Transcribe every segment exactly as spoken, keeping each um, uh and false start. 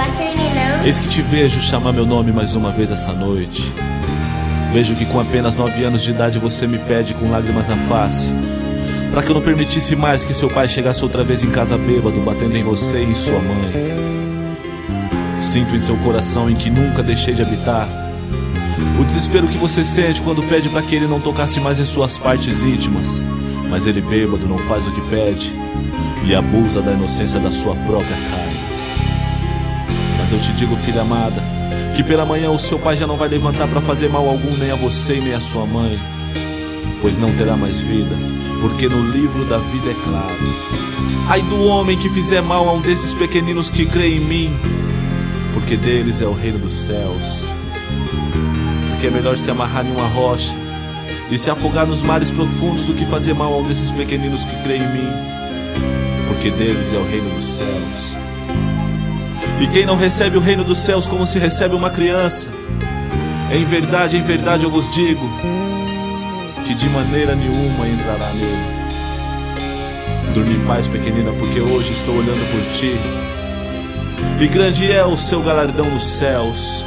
bate em mim não. Eis que te vejo chamar meu nome mais uma vez essa noite. Vejo que com apenas nove anos de idade você me pede com lágrimas na face pra que eu não permitisse mais que seu pai chegasse outra vez em casa bêbado, batendo em você e em sua mãe. Sinto em seu coração em que nunca deixei de habitar o desespero que você sente quando pede pra que ele não tocasse mais em suas partes íntimas. Mas ele bêbado não faz o que pede e abusa da inocência da sua própria carne. Mas eu te digo, filha amada, que pela manhã o seu pai já não vai levantar pra fazer mal algum nem a você nem a sua mãe, pois não terá mais vida, porque no livro da vida é claro: ai do homem que fizer mal a um desses pequeninos que crê em mim, porque deles é o reino dos céus. Porque é melhor se amarrar em uma rocha e se afogar nos mares profundos do que fazer mal a um desses pequeninos que crê em mim, porque deles é o reino dos céus. E quem não recebe o reino dos céus como se recebe uma criança, em verdade, em verdade eu vos digo, que de maneira nenhuma entrará nele. Dorme em paz, pequenina, porque hoje estou olhando por ti, e grande é o seu galardão nos céus.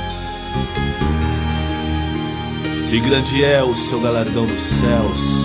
E grande é o seu galardão nos céus.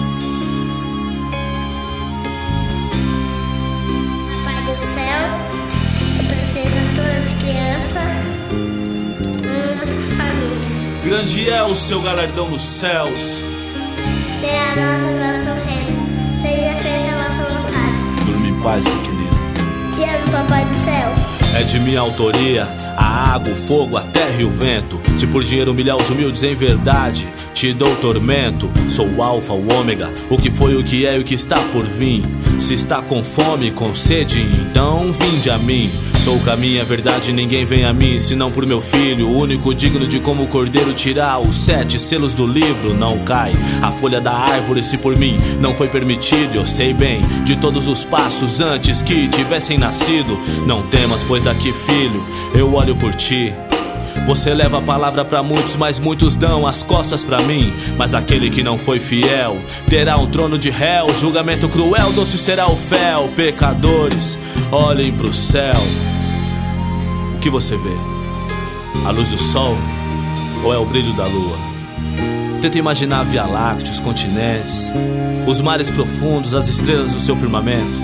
Pai do céu, eu protejo todas as crianças, nossa família. Grande é o seu galardão nos céus. Venha a nossa vossa reino, seja feita a vossa vontade. Dorme em paz, pequenina. Te amo, papai do céu. É de minha autoria a água, o fogo, a terra e o vento. Se por dinheiro humilhar os humildes, em verdade te dou tormento. Sou o alfa, o ômega, o que foi, o que é e o que está por vir. Se está com fome, com sede, então vinde a mim. Sou o caminho, a verdade, ninguém vem a mim senão por meu filho, o único digno de como o cordeiro tirar os sete selos do livro. Não cai a folha da árvore se por mim não foi permitido. Eu sei bem de todos os passos antes que tivessem nascido. Não temas, pois daqui, filho, eu olho por ti. Você leva a palavra pra muitos, mas muitos dão as costas pra mim. Mas aquele que não foi fiel terá um trono de réu, julgamento cruel, doce será o fel. Pecadores, olhem pro céu. O que você vê? A luz do sol ou é o brilho da lua? Tenta imaginar a Via Láctea, os continentes, os mares profundos, as estrelas do seu firmamento.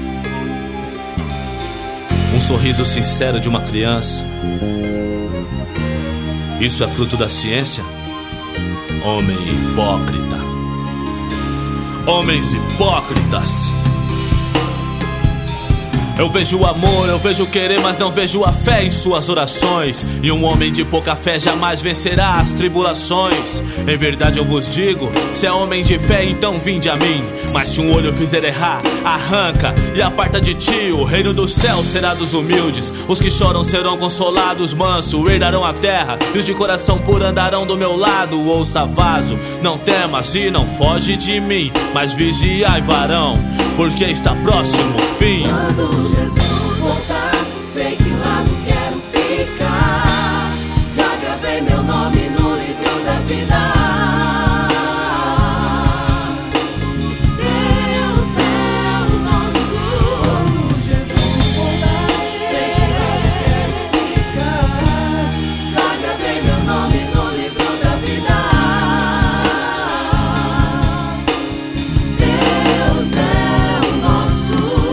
Um sorriso sincero de uma criança. Isso é fruto da ciência? Homem hipócrita. Homens hipócritas. Eu vejo o amor, eu vejo o querer, mas não vejo a fé em suas orações. E um homem de pouca fé jamais vencerá as tribulações. Em verdade eu vos digo, se é homem de fé, então vinde a mim. Mas se um olho fizer errar, arranca e aparta de ti. O reino do céu será dos humildes, os que choram serão consolados. Manso, herdarão a terra, e os de coração puro andarão do meu lado. Ouça, vaso, não temas e não foge de mim, mas vigiai, varão, porque está próximo o fim. Quando Jesus voltar, sei que lado quero ficar. Já gravei meu nome no livro da vida. Deus é o nosso. Quando Jesus voltar, sei que lado quero ficar. Já gravei meu nome no livro da vida. Deus é o nosso.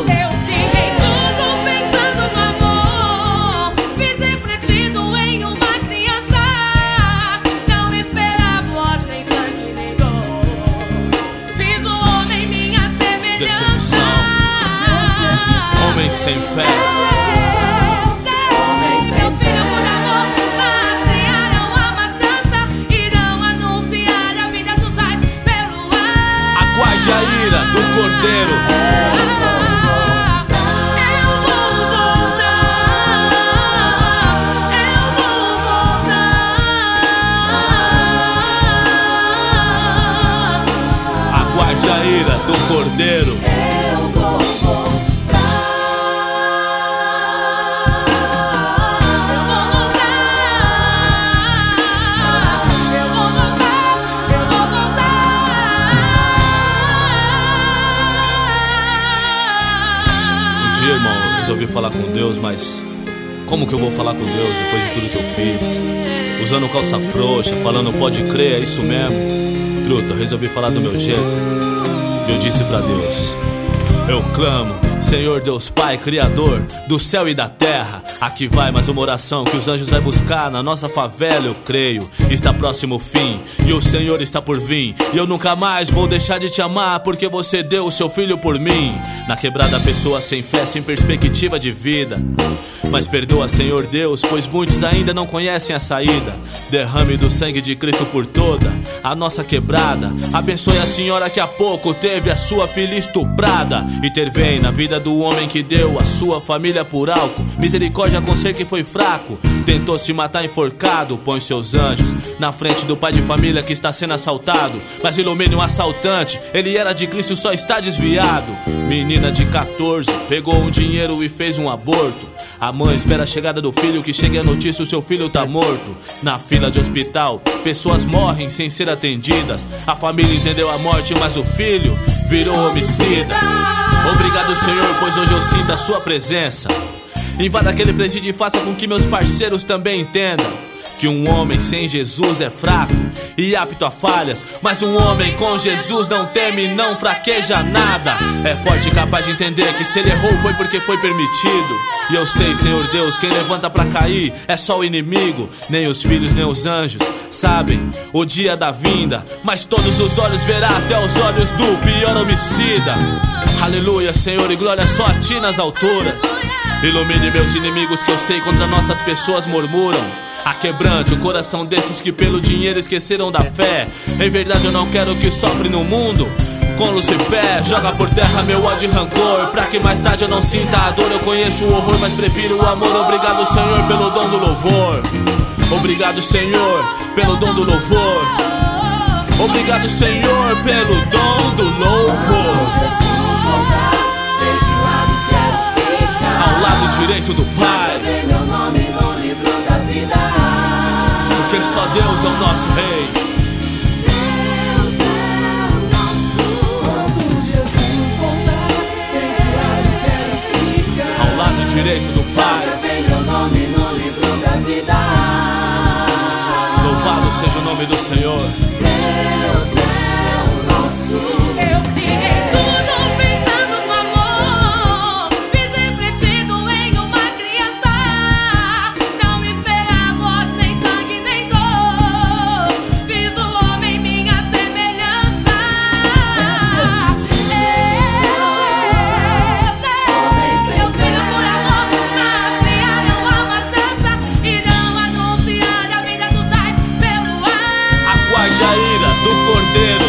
Decepção, homem sem fé. Homem sem filho por amor, mas criaram a matança. Irão anunciar a vida dos reis pelo ar. Aguarde a ira do cordeiro. Aguarde a ira do cordeiro. Eu vou voltar. Eu vou voltar. Eu vou voltar. Eu vou voltar. Um dia, irmão, eu resolvi falar com Deus, mas Como que eu vou falar com Deus depois de tudo que eu fiz? Usando calça frouxa, falando pode crer, é isso mesmo. Truta, eu resolvi falar do meu jeito. E eu disse pra Deus: eu clamo, Senhor Deus Pai, Criador do céu e da terra. Aqui vai mais uma oração que os anjos vai buscar na nossa favela, eu creio. Está próximo o fim e o Senhor está por vir. E eu nunca mais vou deixar de te amar, porque você deu o seu filho por mim. Na quebrada pessoa sem fé, sem perspectiva de vida. Mas perdoa, Senhor Deus, pois muitos ainda não conhecem a saída. Derrame do sangue de Cristo por toda a nossa quebrada. Abençoe a senhora que há pouco teve a sua filha estuprada. Intervém na vida do homem que deu a sua família por álcool. Misericórdia com ser que foi fraco, tentou se matar enforcado. Põe seus anjos na frente do pai de família que está sendo assaltado. Mas ilumine um assaltante, ele era de Cristo, só está desviado. Menina de quatorze, pegou um dinheiro e fez um aborto. A mãe espera a chegada do filho, que chegue a notícia, o seu filho tá morto. Na fila de hospital, pessoas morrem sem ser atendidas. A família entendeu a morte, mas o filho virou homicida. Obrigado, Senhor, pois hoje eu sinto a sua presença. Invada aquele presídio e faça com que meus parceiros também entendam que um homem sem Jesus é fraco e apto a falhas, mas um homem com Jesus não teme, não fraqueja nada. É forte e capaz de entender que se ele errou foi porque foi permitido. E eu sei, Senhor Deus, quem levanta pra cair é só o inimigo. Nem os filhos, nem os anjos sabem o dia da vinda, mas todos os olhos verá até os olhos do pior homicida. Aleluia, Senhor, e glória só a ti nas alturas. Ilumine meus inimigos que eu sei contra nossas pessoas murmuram. Aquebrante o coração desses que pelo dinheiro esqueceram da fé. Em verdade eu não quero que sofre no mundo com Lucifer. Joga por terra meu ódio e rancor, pra que mais tarde eu não sinta a dor. Eu conheço o horror, mas prefiro o amor. Obrigado, Senhor, pelo dom do louvor. Obrigado, Senhor, pelo dom do louvor. Obrigado, Senhor, pelo dom do louvor. Ao lado direito do Pai, porque só Deus é o nosso Rei. Ao lado direito do Pai, louvado seja o nome do Senhor. Eu criei tudo pensando no amor, fiz refletido em uma criança. Não esperava voz, nem sangue, nem dor. Fiz o homem minha semelhança. Eu, meu filho por amor, mas criaram a matança e não anunciaram a vida dos ais pelo ar. Aguarde a ira do Cordeiro.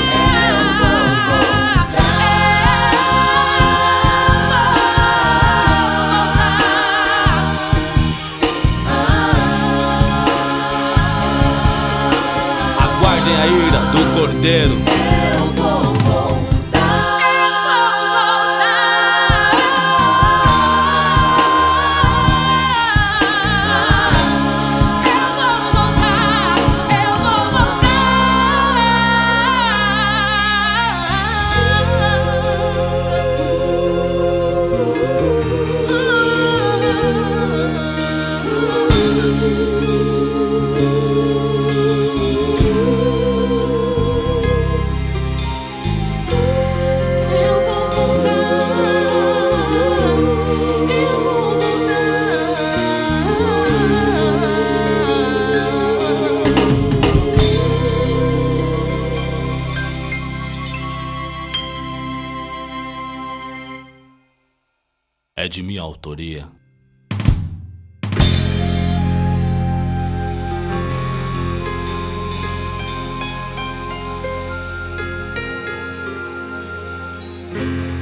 Aguardem a ira do Cordeiro. Eu vou voltar. Eu vou voltar. Eu vou voltar. Eu vou É de minha autoria. voltar.